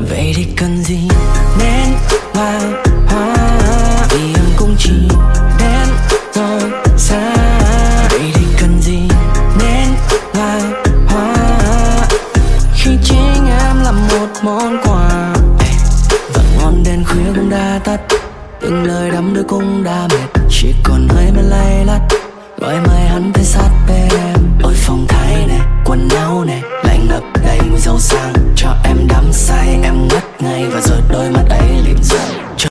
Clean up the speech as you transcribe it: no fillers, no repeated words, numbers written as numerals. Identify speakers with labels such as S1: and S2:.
S1: Vậy thì cần gì nén vàng hoa, vì em cũng chỉ đến rồi xa. Vậy thì cần gì nén vàng hoa, khi chính em là một món quà. Và ngọn đèn khuya cũng đã tắt, từng lời đắm đuối cũng đã mệt, chỉ còn hơi men lay lắt gọi mai hắn tới sát bên em.